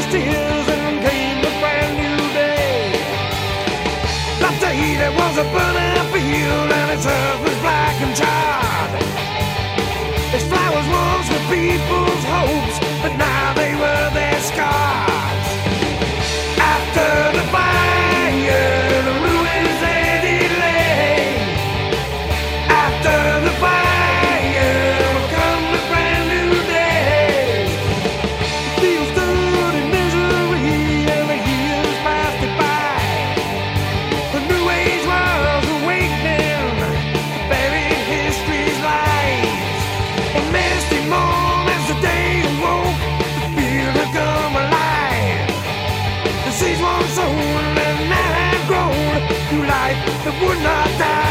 his tears and came a brand new day. That day there was a burning field and its earth was black and charred. Its flowers once were people's hopes, but now they were their scars. After the fire, the ruins they did lay. After the fire will come the brand new days. The field stood in misery and the years passed it by. The new age was awakening, buried history's lies. A misty morn as the day awoke, the field had come alive. The seeds once sown and now have grown, new life that would not die.